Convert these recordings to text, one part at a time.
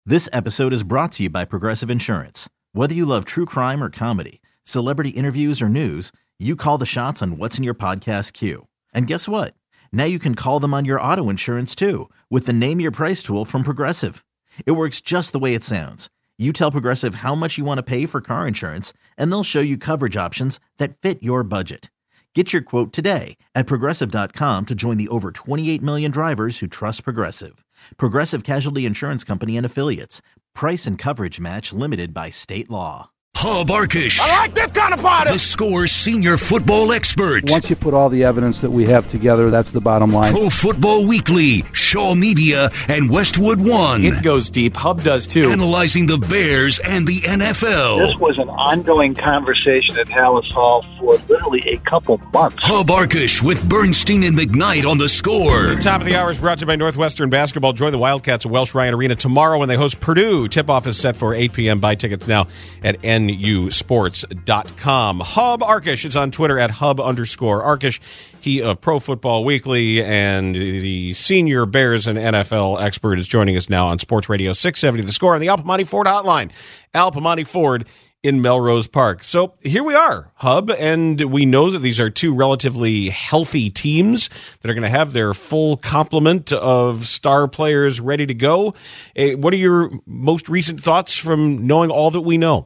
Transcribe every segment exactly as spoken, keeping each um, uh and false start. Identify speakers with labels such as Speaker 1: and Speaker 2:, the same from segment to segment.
Speaker 1: This episode is brought to you by Progressive Insurance. Whether you love true crime or comedy, celebrity interviews or news, you call the shots on what's in your podcast queue. And guess what? Now you can call them on your auto insurance too with the Name Your Price tool from Progressive. It works just the way it sounds. You tell Progressive how much you want to pay for car insurance, and they'll show you coverage options that fit your budget. Get your quote today at Progressive dot com to join the over twenty-eight million drivers who trust Progressive. Progressive Casualty Insurance Company and Affiliates. Price and coverage match limited by state law.
Speaker 2: Hub Arkush.
Speaker 3: I like this kind of party.
Speaker 2: The Score's senior football expert.
Speaker 4: Once you put all the evidence that we have together, that's the bottom line.
Speaker 2: Pro Football Weekly, Shaw Media, and Westwood One.
Speaker 5: It goes deep. Hub does too.
Speaker 2: Analyzing the Bears and the N F L.
Speaker 6: This was an ongoing conversation at Hallis Hall for literally a couple months.
Speaker 2: Hub Arkush with Bernstein and McKnight on The Score.
Speaker 7: The top of the hour is brought to you by Northwestern Basketball. Join the Wildcats at Welsh Ryan Arena tomorrow when they host Purdue. Tip-off is set for eight p.m. Buy tickets now at N U sports dot com. Hub Arkush is on Twitter at Hub underscore Arkush. He of Pro Football Weekly and the senior Bears and N F L expert is joining us now on Sports Radio six seventy The Score on the Al Piemonte Ford hotline. Al Piemonte Ford in Melrose Park. So here we are, Hub, and we know that these are two relatively healthy teams that are going to have their full complement of star players ready to go. Uh, what are your most recent thoughts from knowing all that we know?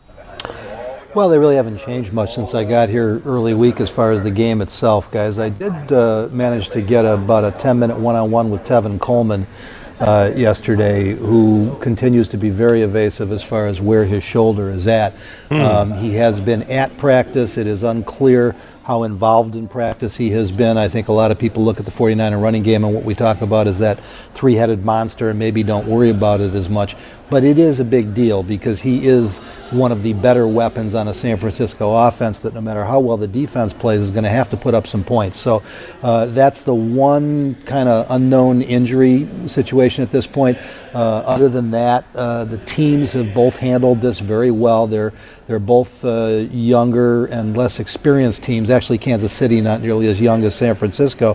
Speaker 4: Well, they really haven't changed much since I got here early week as far as the game itself, guys. I did uh, manage to get about a ten-minute one-on-one with Tevin Coleman uh, yesterday, who continues to be very evasive as far as where his shoulder is at. Mm. Um, he has been at practice. It is unclear how involved in practice he has been. I think a lot of people look at the forty-niner running game, and what we talk about is that three-headed monster and maybe don't worry about it as much. But it is a big deal because he is one of the better weapons on a San Francisco offense that no matter how well the defense plays is going to have to put up some points. So uh, that's the one kind of unknown injury situation at this point. Uh, other than that, uh, the teams have both handled this very well. They're they're both uh, younger and less experienced teams. Actually, Kansas City not nearly as young as San Francisco.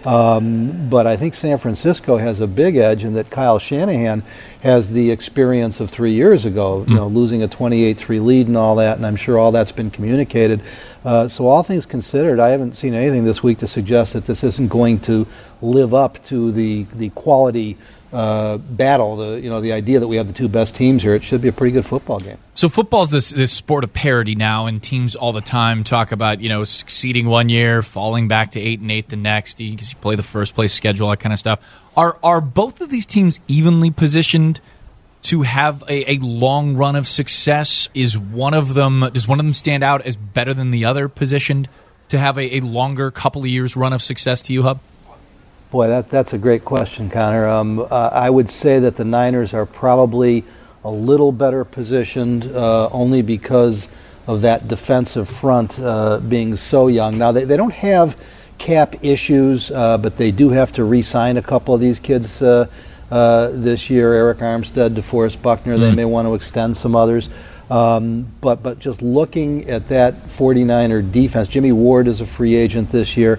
Speaker 4: Um, but I think San Francisco has a big edge in that Kyle Shanahan has the experience of three years ago, you know, losing a twenty-eight three lead and all that, and I'm sure all that's been communicated. Uh, so all things considered, I haven't seen anything this week to suggest that this isn't going to live up to the the quality uh, battle, the you know the idea that we have the two best teams here. It should be a pretty good football game.
Speaker 8: So football's this this sport of parity now, and teams all the time talk about, you know, succeeding one year, falling back to eight and eight the next, because you play the first place schedule, that kind of stuff. Are are both of these teams evenly positioned to have a, a long run of success? Is one of them does one of them stand out as better than the other positioned to have a, a longer couple of years run of success to you, Hub?
Speaker 4: Boy, that that's a great question, Connor. Um, uh, I would say that the Niners are probably a little better positioned uh, only because of that defensive front uh, being so young. Now, they, they don't have cap issues, uh, but they do have to re-sign a couple of these kids uh, uh, this year. Eric Armstead, DeForest Buckner, mm. they may want to extend some others. Um, but but just looking at that forty-niner defense, Jimmy Ward is a free agent this year.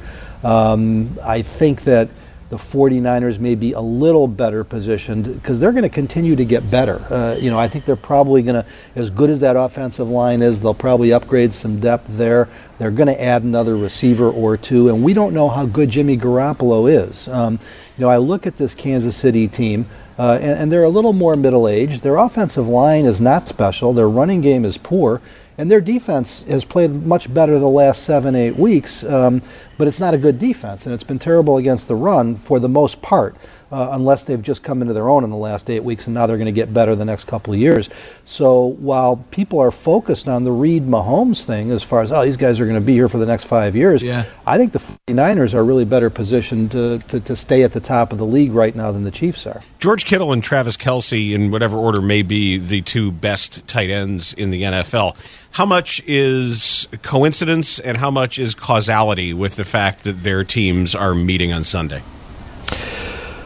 Speaker 4: Um, I think that the forty-niners may be a little better positioned because they're going to continue to get better. Uh, you know, I think they're probably going to, as good as that offensive line is, they'll probably upgrade some depth there. They're going to add another receiver or two, and we don't know how good Jimmy Garoppolo is. Um, you know, I look at this Kansas City team, uh, and, and they're a little more middle-aged. Their offensive line is not special. Their running game is poor. And their defense has played much better the last seven, eight weeks, um, but it's not a good defense, and it's been terrible against the run for the most part, uh, unless they've just come into their own in the last eight weeks, and now they're going to get better the next couple of years. So while people are focused on the Reed-Mahomes thing as far as, oh, these guys are going to be here for the next five years, yeah. I think the forty-niners are really better positioned to, to, to stay at the top of the league right now than the Chiefs are.
Speaker 7: George Kittle and Travis Kelce, in whatever order, may be the two best tight ends in the N F L. How much is coincidence and how much is causality with the fact that their teams are meeting on Sunday?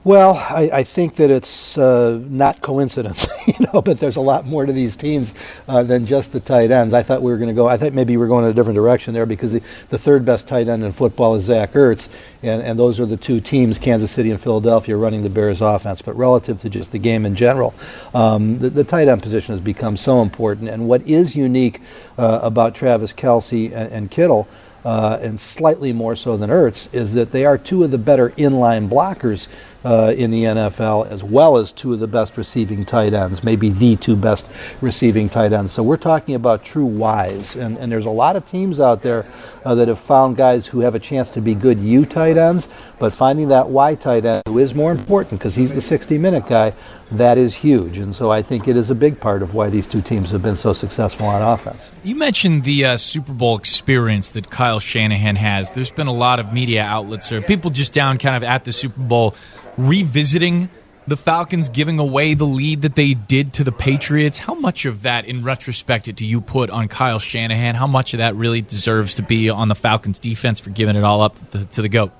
Speaker 4: Well, I, I think that it's uh, not coincidence, you know, but there's a lot more to these teams uh, than just the tight ends. I thought we were going to go, I thought maybe we were going in a different direction there because the, the third best tight end in football is Zach Ertz, and, and those are the two teams, Kansas City and Philadelphia, running the Bears offense. But relative to just the game in general, um, the, the tight end position has become so important. And what is unique uh, about Travis Kelce and, and Kittle, Uh, and slightly more so than Ertz, is that they are two of the better inline blockers uh, in the N F L, as well as two of the best receiving tight ends, maybe the two best receiving tight ends. So we're talking about true Ys, and, and there's a lot of teams out there uh, that have found guys who have a chance to be good U tight ends, but finding that Y tight end who is more important because he's the sixty-minute guy, that is huge. And so I think it is a big part of why these two teams have been so successful on offense.
Speaker 8: You mentioned the uh, Super Bowl experience that Kyle Shanahan has. There's been a lot of media outlets or people just down kind of at the Super Bowl revisiting the Falcons giving away the lead that they did to the Patriots. How much of that, in retrospect, do you put on Kyle Shanahan? How much of that really deserves to be on the Falcons defense for giving it all up to the, to the GOAT?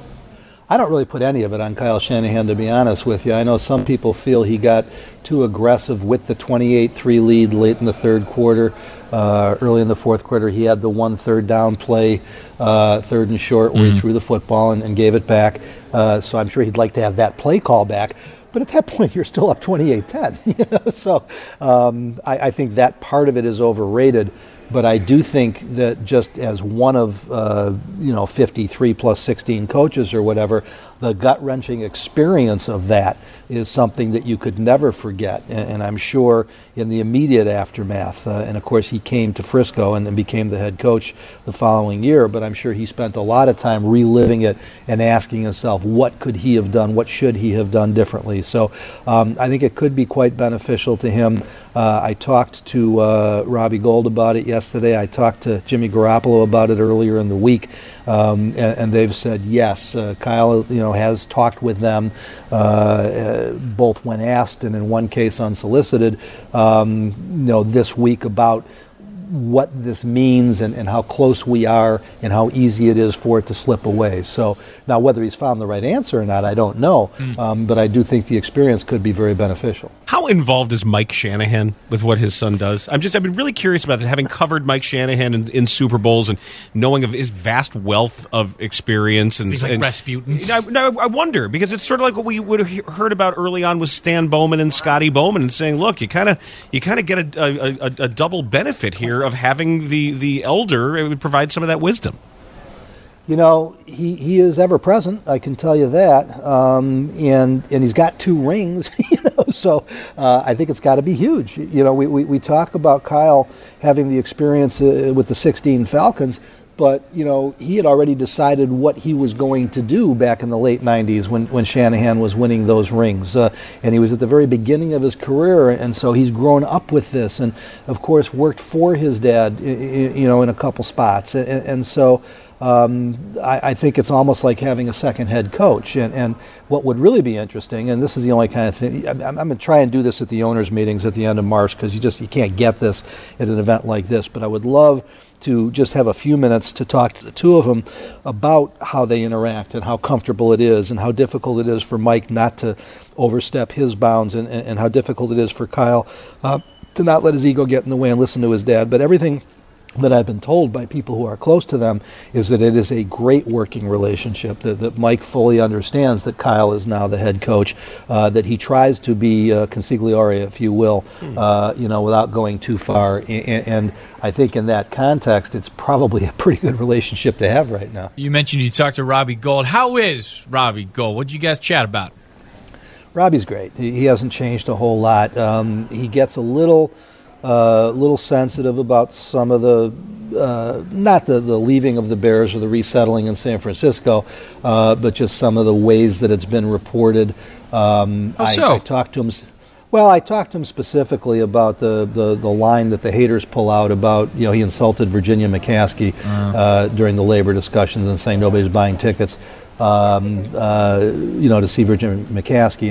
Speaker 4: I don't really put any of it on Kyle Shanahan, to be honest with you. I know some people feel he got too aggressive with the twenty-eight three lead late in the third quarter. Uh, early in the fourth quarter, he had the one third down play, uh, third and short, where mm-hmm. he threw the football and, and gave it back. Uh, so I'm sure he'd like to have that play call back. But at that point, you're still up twenty-eight ten. You know? So um, I, I think that part of it is overrated. But I do think that just as one of, uh, you know, fifty-three plus sixteen coaches or whatever, the gut-wrenching experience of that is something that you could never forget. And, and I'm sure in the immediate aftermath, uh, and of course he came to Frisco and, and became the head coach the following year, but I'm sure he spent a lot of time reliving it and asking himself, what could he have done? What should he have done differently? So um, I think it could be quite beneficial to him. Uh, I talked to uh, Robbie Gould about it yesterday. I talked to Jimmy Garoppolo about it earlier in the week, um, and, and they've said yes. Uh, Kyle, you know, has talked with them, uh, uh, both when asked and in one case unsolicited, um, you know, this week about what this means and, and how close we are and how easy it is for it to slip away. So now whether he's found the right answer or not, I don't know, mm. um, but I do think the experience could be very beneficial.
Speaker 7: How involved is Mike Shanahan with what his son does? I'm just, I've been really curious about that, having covered Mike Shanahan in, in Super Bowls and knowing of his vast wealth of experience. And,
Speaker 8: He's like
Speaker 7: and,
Speaker 8: Rasputin.
Speaker 7: I, I wonder, because it's sort of like what we would have heard about early on with Stan Bowman and Scotty Bowman, and saying, look, you kind of you kind of get a, a, a, a double benefit here of having the, the elder. It would provide some of that wisdom.
Speaker 4: You know, he, he is ever present, I can tell you that, um, and and he's got two rings, you know, so uh, I think it's got to be huge. You know, we, we, we talk about Kyle having the experience uh, with the sixteen Falcons, but, you know, he had already decided what he was going to do back in the late nineties when, when Shanahan was winning those rings, uh, and he was at the very beginning of his career, and so he's grown up with this, and, of course, worked for his dad, you know, in a couple spots, and, and so... Um, I, I think it's almost like having a second head coach. And, and what would really be interesting, and this is the only kind of thing, I'm, I'm going to try and do this at the owners' meetings at the end of March, because you just you can't get this at an event like this, but I would love to just have a few minutes to talk to the two of them about how they interact and how comfortable it is and how difficult it is for Mike not to overstep his bounds, and, and, and how difficult it is for Kyle uh, to not let his ego get in the way and listen to his dad. But everything that I've been told by people who are close to them is that it is a great working relationship, that, that Mike fully understands that Kyle is now the head coach, uh, that he tries to be uh, consigliere, if you will, uh, you know, without going too far. And, and I think in that context, it's probably a pretty good relationship to have right now.
Speaker 8: You mentioned you talked to Robbie Gould. How is Robbie Gould? What did you guys chat about?
Speaker 4: Robbie's great. He, he hasn't changed a whole lot. Um, he gets a little... A uh, little sensitive about some of the, uh, not the, the leaving of the Bears or the resettling in San Francisco, uh, but just some of the ways that it's been reported. Um,
Speaker 8: How so?
Speaker 4: I, I talked to him. Well, I talked to him specifically about the, the, the line that the haters pull out about, you know, he insulted Virginia McCaskey uh. Uh, during the labor discussions and saying nobody's buying tickets, um, uh, you know, to see Virginia McCaskey. And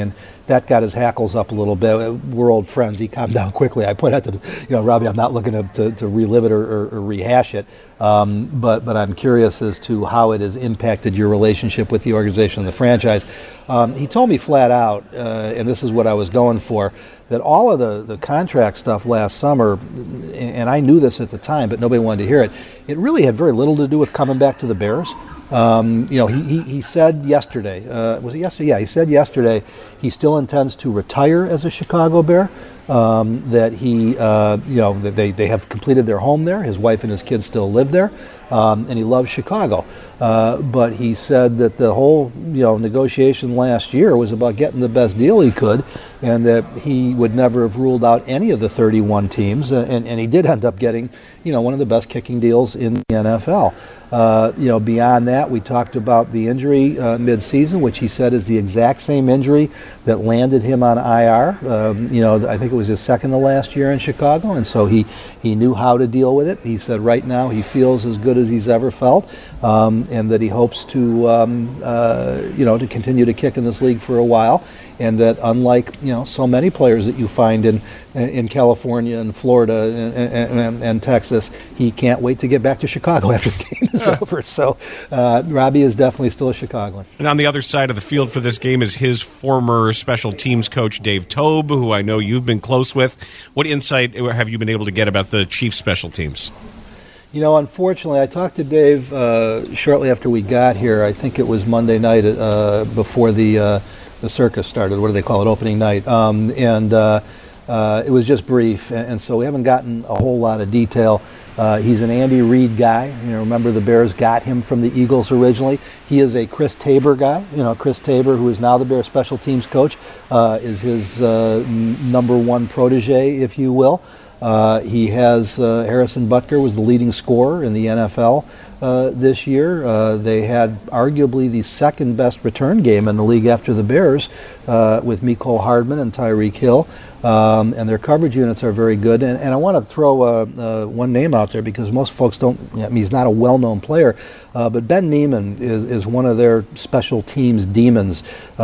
Speaker 4: that got his hackles up a little bit. We're old friends. He calmed down quickly. I pointed out to, you know, Robbie, I'm not looking to, to, to relive it or, or, or rehash it, um, but but I'm curious as to how it has impacted your relationship with the organization and the franchise. Um, he told me flat out, uh, and this is what I was going for, that all of the, the contract stuff last summer, and I knew this at the time, but nobody wanted to hear it, it really had very little to do with coming back to the Bears. Um, you know, he, he, he said yesterday, uh, was it yesterday? Yeah, he said yesterday he still intends to retire as a Chicago Bear, um, that he, uh, you know, that they, they have completed their home there. His wife and his kids still live there, um, and he loves Chicago. Uh, but he said that the whole, you know, negotiation last year was about getting the best deal he could, and that he would never have ruled out any of the thirty-one teams, uh, and, and he did end up getting, you know, one of the best kicking deals in the N F L. Uh, you know, beyond that, we talked about the injury uh, mid-season, which he said is the exact same injury that landed him on I R. Um, you know, I think it was his second to last year in Chicago, and so he, he knew how to deal with it. He said right now he feels as good as he's ever felt, um, and that he hopes to, um, uh, you know, to continue to kick in this league for a while. And that unlike, you know, so many players that you find in in California and Florida and, and, and, and Texas, he can't wait to get back to Chicago after the game is over. So uh, Robbie is definitely still a Chicagoan.
Speaker 7: And on the other side of the field for this game is his former special teams coach, Dave Tobe, who I know you've been close with. What insight have you been able to get about the Chiefs' special teams?
Speaker 4: You know, unfortunately, I talked to Dave uh, shortly after we got here. I think it was Monday night uh, before the uh, the circus started. What do they call it? Opening night. Um, and uh, uh, it was just brief, and, and so we haven't gotten a whole lot of detail. Uh, he's an Andy Reid guy. You know, remember the Bears got him from the Eagles originally. He is a Chris Tabor guy. You know, Chris Tabor, who is now the Bears special teams coach, uh, is his uh, n- number one protege, if you will. Uh, he has uh, Harrison Butker was the leading scorer in the N F L uh, this year. Uh, they had arguably the second best return game in the league after the Bears, uh, with Mecole Hardman and Tyreek Hill. Um, and their coverage units are very good. And, and I want to throw uh, uh, one name out there because most folks don't, I mean, he's not a well-known player, uh, but Ben Neiman is, is one of their special teams demons,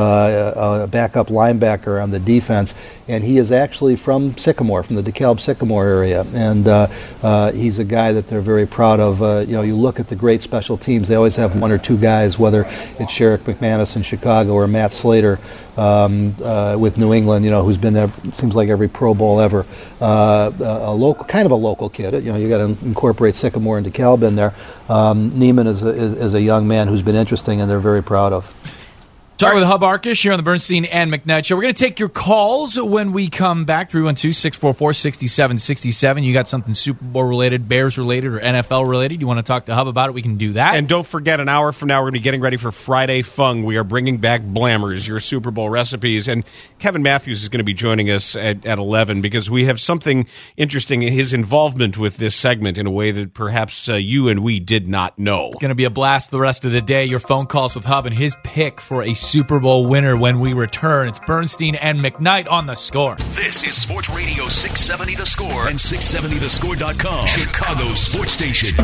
Speaker 4: uh, a backup linebacker on the defense. And he is actually from Sycamore, from the DeKalb Sycamore area. And uh, uh, he's a guy that they're very proud of. Uh, you know, you look at the great special teams, they always have one or two guys, whether it's Sherrick McManus in Chicago or Matt Slater um, uh, with New England, you know, who's been there, seems like every Pro Bowl ever. Uh, a local, kind of a local kid. You know, you got to incorporate Sycamore and DeKalb in there. Um, Neiman is a, is, is a young man who's been interesting, and they're very proud of.
Speaker 8: Talking with Hub Arkush here on the Bernstein and McKnight Show. We're going to take your calls when we come back. three one two, six four four, six seven six seven. You got something Super Bowl related, Bears related, or N F L related? You want to talk to Hub about it? We can do that.
Speaker 7: And don't forget, an hour from now, we're going to be getting ready for Friday Fung. We are bringing back Blammers, your Super Bowl recipes. And Kevin Matthews is going to be joining us at, at eleven because we have something interesting in his involvement with this segment in a way that perhaps uh, you and we did not know.
Speaker 8: It's going to be a blast the rest of the day. Your phone calls with Hub and his pick for a Super Bowl winner when we return. It's Bernstein and McKnight on The Score.
Speaker 2: This is Sports Radio six seventy The Score and six seventy the score dot com, Chicago's sports station.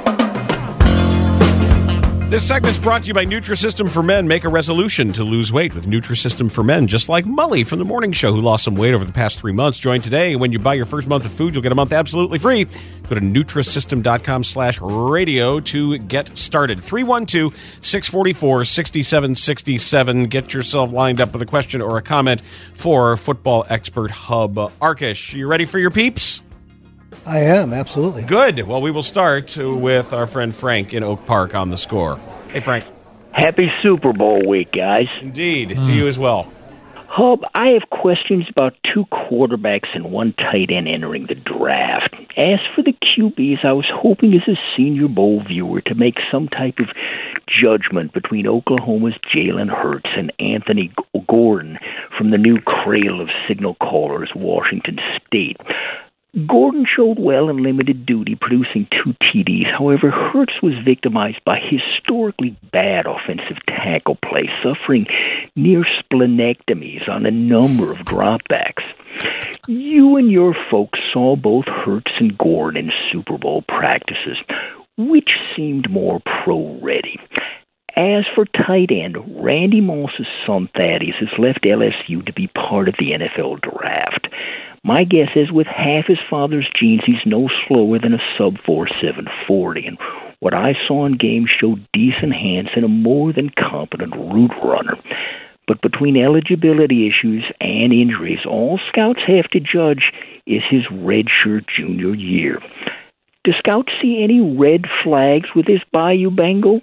Speaker 7: This segment's brought to you by Nutrisystem for Men. Make a resolution to lose weight with Nutrisystem for Men, just like Mully from The Morning Show, who lost some weight over the past three months. Join today. When you buy your first month of food, you'll get a month absolutely free. Go to Nutrisystem.com slash radio to get started. three one two, six four four, six seven six seven. Get yourself lined up with a question or a comment for football expert Hub Arkush. You ready for your peeps?
Speaker 4: I am, absolutely.
Speaker 7: Good. Well, we will start with our friend Frank in Oak Park on The Score. Hey, Frank.
Speaker 3: Happy Super Bowl week, guys.
Speaker 7: Indeed. Mm. To you as well.
Speaker 3: Hub, I have questions about two quarterbacks and one tight end entering the draft. As for the Q Bs, I was hoping as a Senior Bowl viewer to make some type of judgment between Oklahoma's Jalen Hurts and Anthony Gordon from the new cradle of signal callers, Washington State. Gordon showed well in limited duty, producing two T Ds. However, Hurts was victimized by historically bad offensive tackle play, suffering near splenectomies on a number of dropbacks. You and your folks saw both Hurts and Gordon in Super Bowl practices. Which seemed more pro-ready? As for tight end, Randy Moss's son Thaddeus has left L S U to be part of the N F L draft. My guess is with half his father's genes, he's no slower than a sub four seven forty, and what I saw in games showed decent hands and a more than competent route runner. But between eligibility issues and injuries, all scouts have to judge is his redshirt junior year. Do scouts see any red flags with this Bayou Bengal?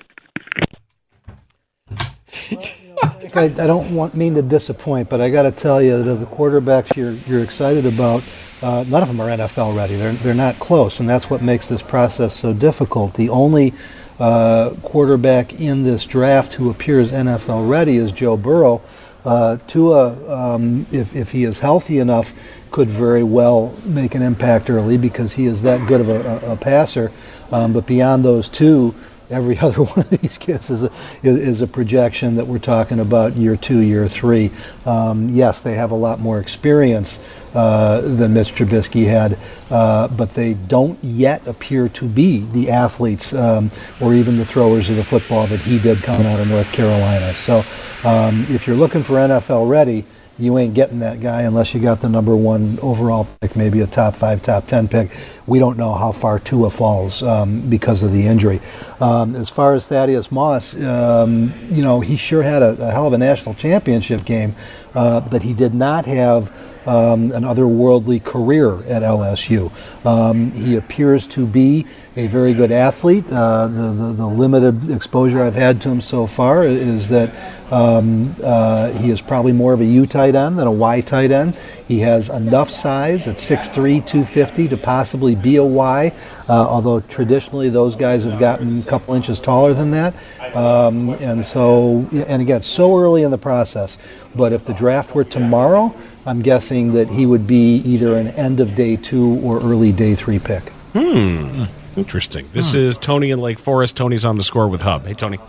Speaker 4: I, I don't want mean to disappoint, but I got to tell you that of the quarterbacks you're you're excited about, uh, none of them are N F L ready. They're they're not close, and that's what makes this process so difficult. The only uh, quarterback in this draft who appears N F L ready is Joe Burrow. Uh, Tua, um, if if he is healthy enough, could very well make an impact early because he is that good of a, a, a passer. Um, but beyond those two, every other one of these kids is a is, is a projection that we're talking about year two, year three. Um, yes, they have a lot more experience uh, than Mitch Trubisky had, uh, but they don't yet appear to be the athletes um, or even the throwers of the football that he did coming out of North Carolina. So um, if you're looking for N F L ready, you ain't getting that guy unless you got the number one overall pick, maybe a top five, top ten pick. We don't know how far Tua falls um, because of the injury. Um, as far as Thaddeus Moss, um, you know, he sure had a, a hell of a national championship game, uh, but he did not have um, an otherworldly career at L S U. Um, he appears to be a very good athlete. Uh, the, the, the limited exposure I've had to him so far is that um, uh, he is probably more of a U tight end than a Y tight end. He has enough size at six three, two fifty to possibly be a Y, uh, although traditionally those guys have gotten a couple inches taller than that. Um, and so, and again, so early in the process. But if the draft were tomorrow, I'm guessing that he would be either an end of day two or early day three pick.
Speaker 7: Hmm. Interesting. This hmm. is Tony in Lake Forest. Tony's on the score with Hub. Hey, Tony.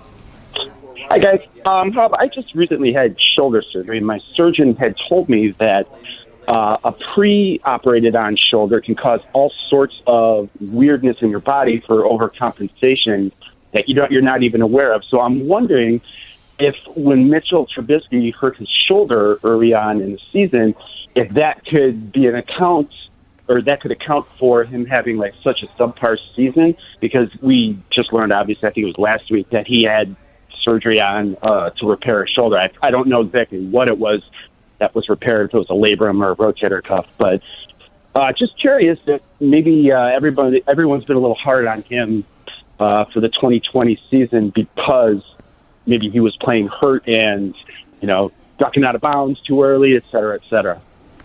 Speaker 9: Hi, guys. Um, Hub, I just recently had shoulder surgery. My surgeon had told me that uh, a pre-operated on shoulder can cause all sorts of weirdness in your body for overcompensation that you don't, you're not even aware of. So I'm wondering if when Mitchell Trubisky hurt his shoulder early on in the season, if that could be an account or that could account for him having like such a subpar season, because we just learned, obviously, I think it was last week, that he had surgery on uh, to repair his shoulder. I, I don't know exactly what it was that was repaired, if it was a labrum or a rotator cuff, but uh, just curious that maybe uh, everybody, everyone's been a little hard on him uh, for the twenty twenty season because maybe he was playing hurt and, you know, ducking out of bounds too early, et cetera, et cetera.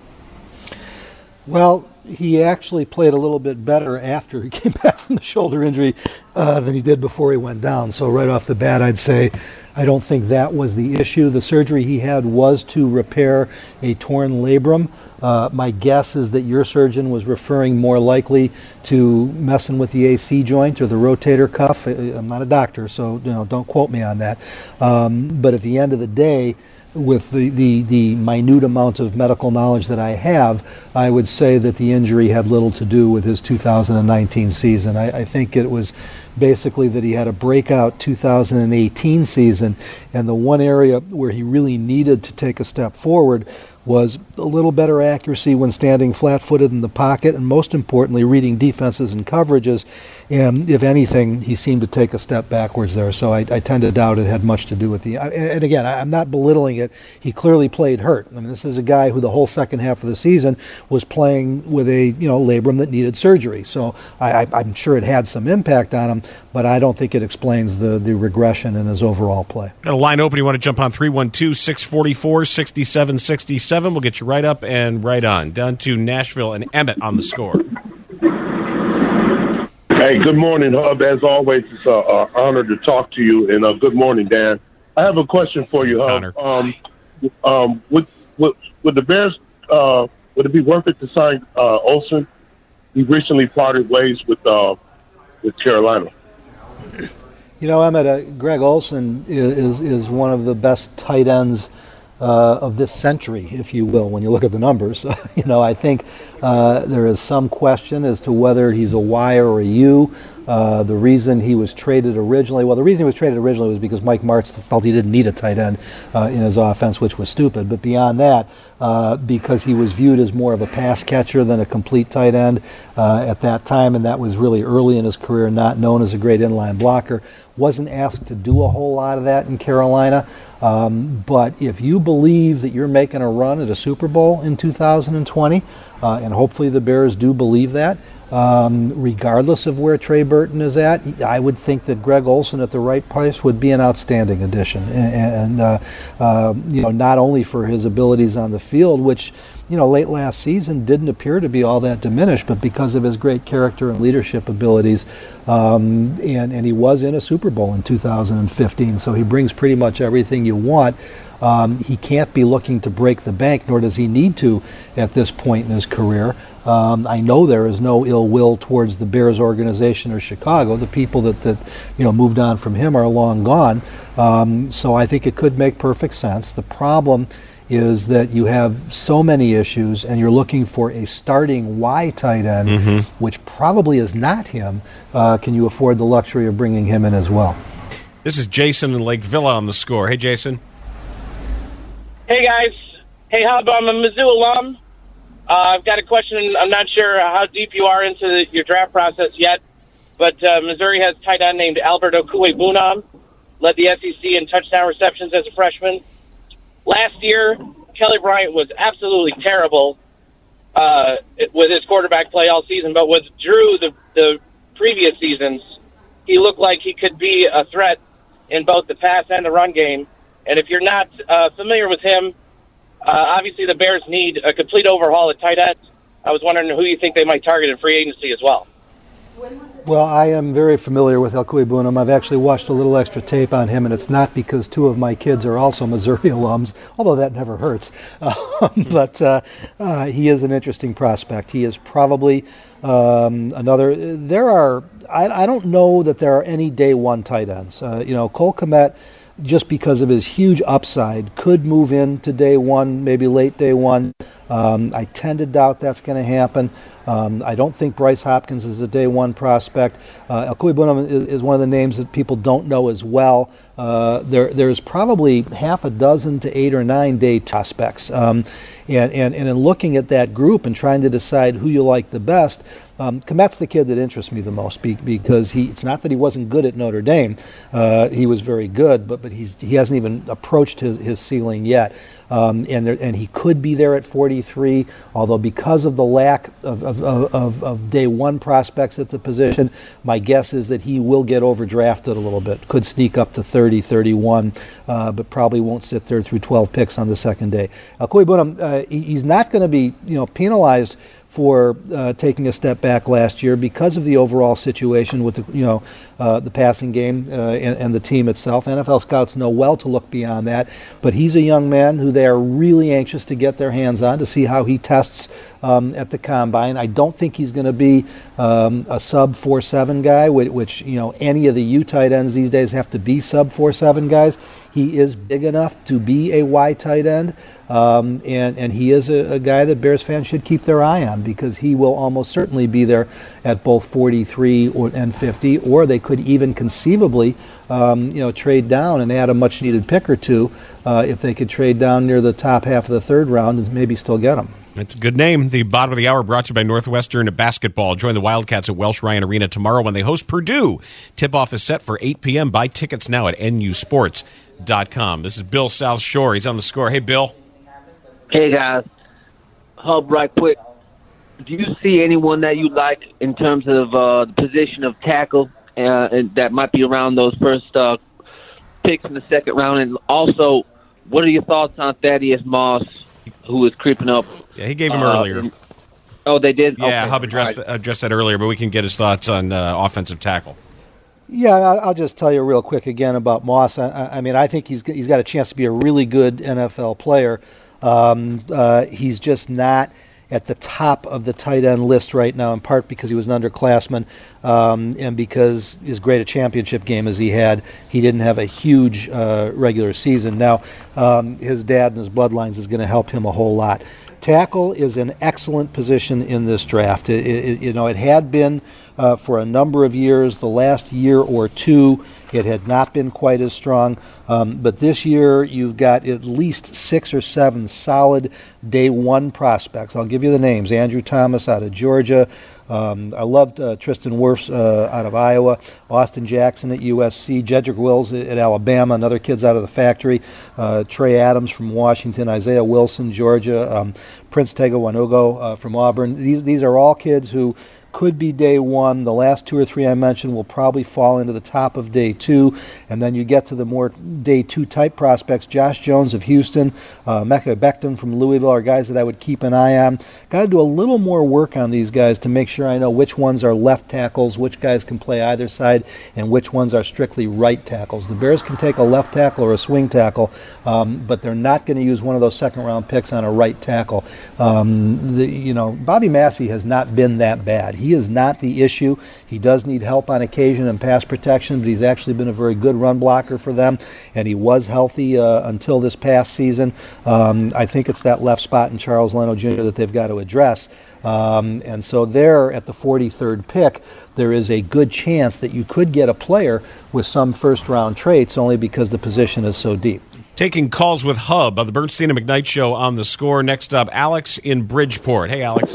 Speaker 4: Well, he actually played a little bit better after he came back from the shoulder injury uh, than he did before he went down. So right off the bat, I'd say I don't think that was the issue. The surgery he had was to repair a torn labrum. Uh, my guess is that your surgeon was referring more likely to messing with the A C joint or the rotator cuff. I'm not a doctor, so you know, don't quote me on that. Um, but at the end of the day, with the, the, the minute amount of medical knowledge that I have, I would say that the injury had little to do with his two thousand nineteen season. I, I think it was basically that he had a breakout two thousand eighteen season, and the one area where he really needed to take a step forward was a little better accuracy when standing flat-footed in the pocket, and most importantly, reading defenses and coverages. And if anything, he seemed to take a step backwards there. So I, I tend to doubt it had much to do with the. And again, I'm not belittling it. He clearly played hurt. I mean, this is a guy who the whole second half of the season was playing with a you know labrum that needed surgery. So I, I'm sure it had some impact on him, but I don't think it explains the the regression in his overall play.
Speaker 7: Got a line open. You want to jump on three one two, six four four, six seven six seven. We'll get you right up and right on. Down to Nashville and Emmett on the score.
Speaker 10: Hey, good morning, Hub. As always, it's an honor to talk to you, and uh, good morning, Dan. I have a question for you, Hub. Um, um, would, would, would the Bears, uh, would it be worth it to sign uh, Olsen? He recently parted ways with uh, with Carolina.
Speaker 4: You know, Emmett, uh, Greg Olsen is, is is one of the best tight ends Uh, of this century, if you will, when you look at the numbers. you know, I think uh, there is some question as to whether he's a Y or a U. Uh, the reason he was traded originally, well, the reason he was traded originally was because Mike Martz felt he didn't need a tight end uh, in his offense, which was stupid. But beyond that, uh, because he was viewed as more of a pass catcher than a complete tight end uh, at that time, and that was really early in his career, not known as a great inline blocker, wasn't asked to do a whole lot of that in Carolina. Um, but if you believe that you're making a run at a Super Bowl in two thousand twenty, uh, and hopefully the Bears do believe that, Um, regardless of where Trey Burton is at, I would think that Greg Olsen at the right price would be an outstanding addition. And, and uh, uh, you know, not only for his abilities on the field, which, you know, late last season didn't appear to be all that diminished, but because of his great character and leadership abilities, um, and, and he was in a Super Bowl in two thousand fifteen, so he brings pretty much everything you want. Um, he can't be looking to break the bank, nor does he need to at this point in his career. Um, I know there is no ill will towards the Bears organization or Chicago. The people that, that you know moved on from him are long gone. Um, so I think it could make perfect sense. The problem is that you have so many issues, and you're looking for a starting Y tight end, mm-hmm. which probably is not him. Uh, can you afford the luxury of bringing him in as well?
Speaker 7: This is Jason in Lake Villa on the Score. Hey, Jason.
Speaker 11: Hey, guys. Hey, Hub, I'm a Mizzou alum. Uh, I've got a question. I'm not sure how deep you are into the, your draft process yet, but uh, Missouri has a tight end named Albert Okwuegbunam, led the S E C in touchdown receptions as a freshman. Last year, Kelly Bryant was absolutely terrible uh, with his quarterback play all season, but with Drew the, the previous seasons, he looked like he could be a threat in both the pass and the run game. And if you're not uh, familiar with him, uh, obviously the Bears need a complete overhaul at tight end. I was wondering who you think they might target in free agency as well.
Speaker 4: Well, I am very familiar with Okwuegbunam. I've actually watched a little extra tape on him, and it's not because two of my kids are also Missouri alums, although that never hurts. Uh, but uh, uh, he is an interesting prospect. He is probably um, another. There are. I, I don't know that there are any day one tight ends. Uh, you know, Cole Kmet, just because of his huge upside, could move into day one, maybe late day one. Um, I tend to doubt that's going to happen. Um, I don't think Bryce Hopkins is a day one prospect. Uh, Okwuegbunam is, is one of the names that people don't know as well. Uh, there, there's probably half a dozen to eight or nine day prospects. Um, and, and, and in looking at that group and trying to decide who you like the best, Um, Komet's the kid that interests me the most be, because he. It's not that he wasn't good at Notre Dame. Uh, he was very good, but but he's he hasn't even approached his, his ceiling yet. Um, and there, and he could be there at forty-three, although because of the lack of, of, of, of day one prospects at the position, my guess is that he will get overdrafted a little bit. Could sneak up to thirty, thirty-one, uh, but probably won't sit there through twelve picks on the second day. Okwuegbunam, uh, he, he's not going to be you know penalized for uh, taking a step back last year because of the overall situation with the you know uh, the passing game uh, and, and the team itself. N F L scouts know well to look beyond that, but he's a young man who they are really anxious to get their hands on to see how he tests um, at the combine. I don't think he's going to be um, a sub four seven guy, which, which you know any of the U tight ends these days have to be sub four seven guys. He is big enough to be a Y tight end. Um, and, and he is a, a guy that Bears fans should keep their eye on because he will almost certainly be there at both forty-three or, and fifty, or they could even conceivably, um, you know, trade down and add a much-needed pick or two uh, if they could trade down near the top half of the third round and maybe still get him.
Speaker 7: It's a good name. The bottom of the hour brought to you by Northwestern Basketball. Join the Wildcats at Welsh Ryan Arena tomorrow when they host Purdue. Tip-off is set for eight p.m. Buy tickets now at N U sports dot com. This is Bill South Shore. He's on the Score. Hey, Bill.
Speaker 12: Hey, guys. Hub, right quick. Do you see anyone that you like in terms of uh, the position of tackle uh, and that might be around those first uh, picks in the second round? And also, what are your thoughts on Thaddeus Moss, who is creeping up?
Speaker 7: Yeah, he gave him
Speaker 12: uh,
Speaker 7: earlier.
Speaker 12: And, oh, they did?
Speaker 7: Yeah,
Speaker 12: okay.
Speaker 7: Hub addressed, right. addressed that earlier, but we can get his thoughts on uh, offensive tackle.
Speaker 4: Yeah, I'll just tell you real quick again about Moss. I, I mean, I think he's he's got a chance to be a really good N F L player. Um, uh, he's just not at the top of the tight end list right now, in part because he was an underclassman um, and because as great a championship game as he had, he didn't have a huge uh, regular season. Now, um, his dad and his bloodlines is going to help him a whole lot. Tackle is an excellent position in this draft. It, it, you know, it had been uh, for a number of years. The last year or two, it had not been quite as strong. Um, but this year, you've got at least six or seven solid day one prospects. I'll give you the names. Andrew Thomas out of Georgia. Um, I loved uh, Tristan Wirfs uh, out of Iowa, Austin Jackson at U S C, Jedrick Wills at Alabama, another kid's out of the factory, uh, Trey Adams from Washington, Isaiah Wilson, Georgia, um, Prince Tega Wanogho uh, from Auburn. These these are all kids who could be day one. The last two or three I mentioned will probably fall into the top of day two. And then you get to the more day two type prospects. Josh Jones of Houston, uh, Mekhi Becton from Louisville are guys that I would keep an eye on. Got to do a little more work on these guys to make sure I know which ones are left tackles, which guys can play either side, and which ones are strictly right tackles. The Bears can take a left tackle or a swing tackle, um, but they're not going to use one of those second round picks on a right tackle. Um, the, you know, Bobby Massey has not been that bad. He is not the issue. He does need help on occasion in pass protection, but he's actually been a very good run blocker for them, and he was healthy uh, until this past season. Um, I think it's that left spot in Charles Leno Junior that they've got to address. Um, and so there at the forty-third pick, there is a good chance that you could get a player with some first-round traits only because the position is so deep.
Speaker 7: Taking calls with Hub on the Bernstein and McKnight Show on The Score. Next up, Alex in Bridgeport. Hey, Alex.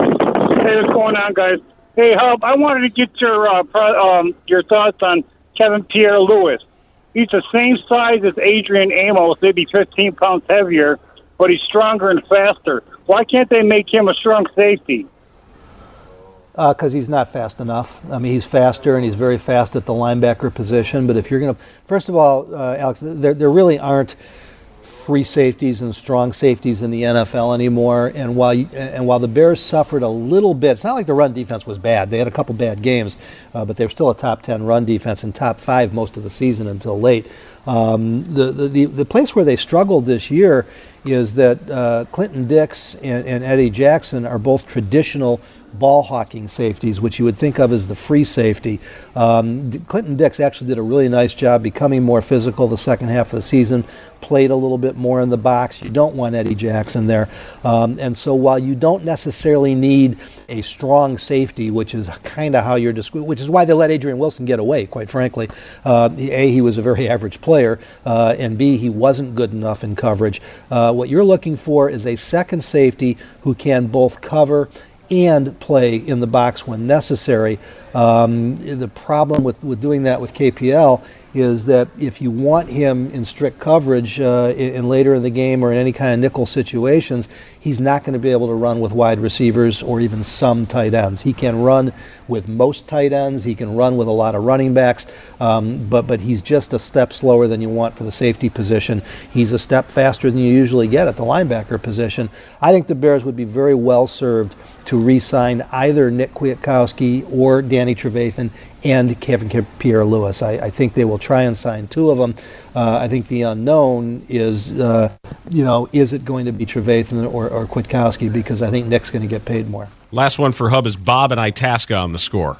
Speaker 13: Hey, what's going on, guys? Hey, Hub, I wanted to get your uh, pro, um, your thoughts on Kevin Pierre-Louis. He's the same size as Adrian Amos, maybe fifteen pounds heavier, but he's stronger and faster. Why can't they make him a strong safety?
Speaker 4: Because uh, he's not fast enough. I mean, he's faster, and he's very fast at the linebacker position. But if you're going to, first of all, uh, Alex, there, there really aren't free safeties and strong safeties in the N F L anymore. And while you, and while the Bears suffered a little bit, it's not like the run defense was bad. They had a couple bad games, uh, but they were still a top ten run defense and top five most of the season until late. Um, the, the the the place where they struggled this year is that uh, Clinton Dix and, and Eddie Jackson are both traditional ball hawking safeties, which you would think of as the free safety. Um, Clinton Dix actually did a really nice job becoming more physical the second half of the season, played a little bit more in the box. You don't want Eddie Jackson there. Um, and so while you don't necessarily need a strong safety, which is kind of how you're describing, which is why they let Adrian Wilson get away, quite frankly. Uh, A, he was a very average player, uh, and B, he wasn't good enough in coverage. Uh, what you're looking for is a second safety who can both cover and play in the box when necessary. Um, the problem with, with doing that with K P L is that if you want him in strict coverage uh, in, in later in the game or in any kind of nickel situations, he's not going to be able to run with wide receivers or even some tight ends. He can run with most tight ends. He can run with a lot of running backs, um, but but he's just a step slower than you want for the safety position. He's a step faster than you usually get at the linebacker position. I think the Bears would be very well served to re-sign either Nick Kwiatkowski or Danny Trevathan and Kevin Pierre-Louis. I, I think they will try and sign two of them. Uh, I think the unknown is, uh, you know, is it going to be Trevathan or, or Kwiatkowski, because I think Nick's going to get paid more.
Speaker 7: Last one for Hub is Bob and Itasca on The Score.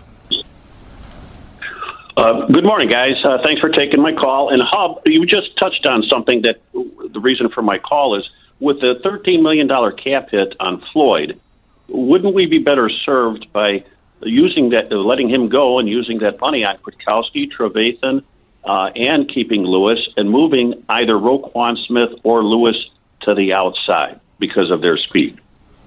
Speaker 14: Uh, good morning, guys. Uh, thanks for taking my call. And Hub, you just touched on something that the reason for my call is with the thirteen million dollars cap hit on Floyd, wouldn't we be better served by using that, letting him go and using that money on Kwiatkowski, Trevathan, uh, and keeping Lewis and moving either Roquan Smith or Lewis to the outside because of their speed?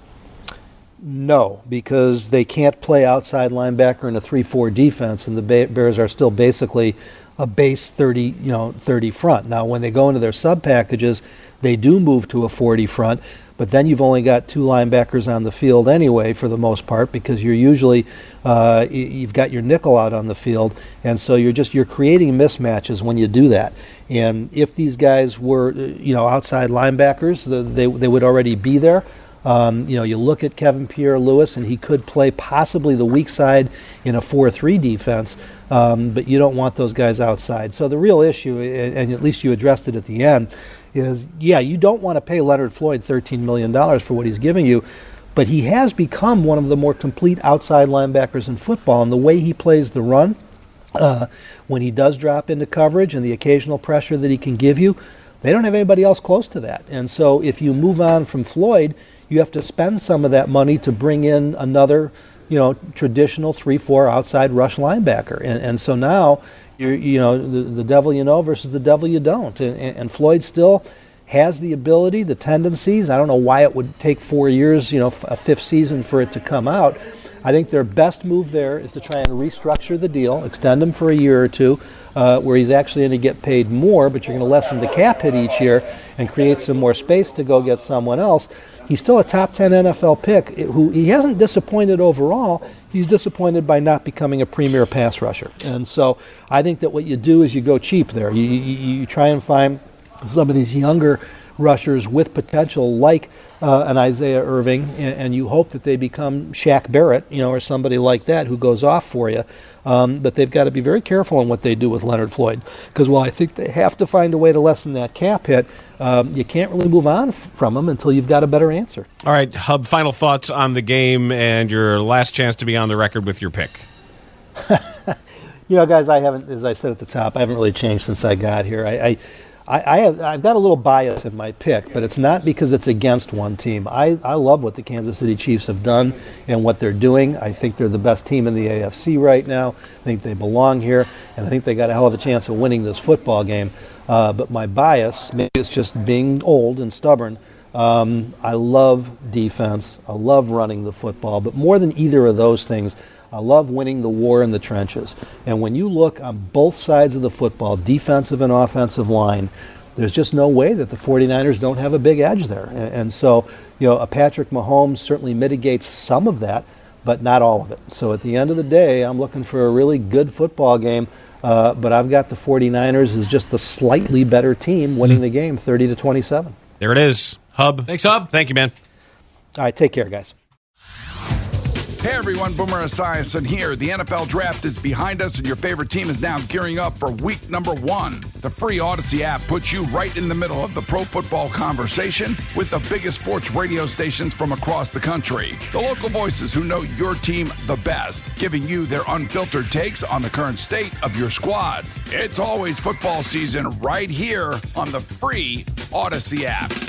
Speaker 4: No, because they can't play outside linebacker in a three four defense, and the Bears are still basically a base thirty, you know, thirty front. Now, when they go into their sub packages, they do move to a forty front. But then you've only got two linebackers on the field anyway, for the most part, because you're usually uh, you've got your nickel out on the field, and so you're just you're creating mismatches when you do that. And if these guys were, you know, outside linebackers, they they would already be there. Um, you know, you look at Kevin Pierre-Louis, and he could play possibly the weak side in a four three defense, um, but you don't want those guys outside. So the real issue, and at least you addressed it at the end, is, yeah, you don't want to pay Leonard Floyd thirteen million dollars for what he's giving you, but he has become one of the more complete outside linebackers in football, and the way he plays the run, uh, when he does drop into coverage and the occasional pressure that he can give you, they don't have anybody else close to that. And so if you move on from Floyd, you have to spend some of that money to bring in another you know, traditional three four outside rush linebacker. And, and so now, you're, you know, the, the devil you know versus the devil you don't. And, and Floyd still has the ability, the tendencies. I don't know why it would take four years, you know, a fifth season for it to come out. I think their best move there is to try and restructure the deal, extend him for a year or two, uh, where he's actually going to get paid more, but you're going to lessen the cap hit each year and create some more space to go get someone else. He's still a top ten N F L pick who he hasn't disappointed overall. He's disappointed by not becoming a premier pass rusher. And so I think that what you do is you go cheap there. You, you, you try and find some of these younger rushers with potential like uh, an Isaiah Irving, and, and you hope that they become Shaq Barrett, you know, or somebody like that who goes off for you. Um, but they've got to be very careful on what they do with Leonard Floyd, because while I think they have to find a way to lessen that cap hit, um, you can't really move on f- from them until you've got a better answer.
Speaker 7: All right, Hub, final thoughts on the game and your last chance to be on the record with your pick.
Speaker 4: You know, guys, I haven't, as I said at the top, I haven't really changed since I got here. I, I I, I have, I've got a little bias in my pick, but it's not because it's against one team. I, I love what the Kansas City Chiefs have done and what they're doing. I think they're the best team in the A F C right now. I think they belong here, and I think they got a hell of a chance of winning this football game. Uh, but my bias, maybe it's just being old and stubborn, um, I love defense. I love running the football. But more than either of those things, I love winning the war in the trenches. And when you look on both sides of the football, defensive and offensive line, there's just no way that the 49ers don't have a big edge there. And, and so, you know, a Patrick Mahomes certainly mitigates some of that, but not all of it. So at the end of the day, I'm looking for a really good football game, uh, but I've got the 49ers as just the slightly better team winning the game thirty to twenty-seven.
Speaker 7: There it is. Hub.
Speaker 8: Thanks, Hub.
Speaker 7: Thank you, man.
Speaker 4: All right, take care, guys.
Speaker 15: Hey everyone, Boomer Esiason here. The N F L Draft is behind us and your favorite team is now gearing up for week number one. The free Odyssey app puts you right in the middle of the pro football conversation with the biggest sports radio stations from across the country. The local voices who know your team the best, giving you their unfiltered takes on the current state of your squad. It's always football season right here on the free Odyssey app.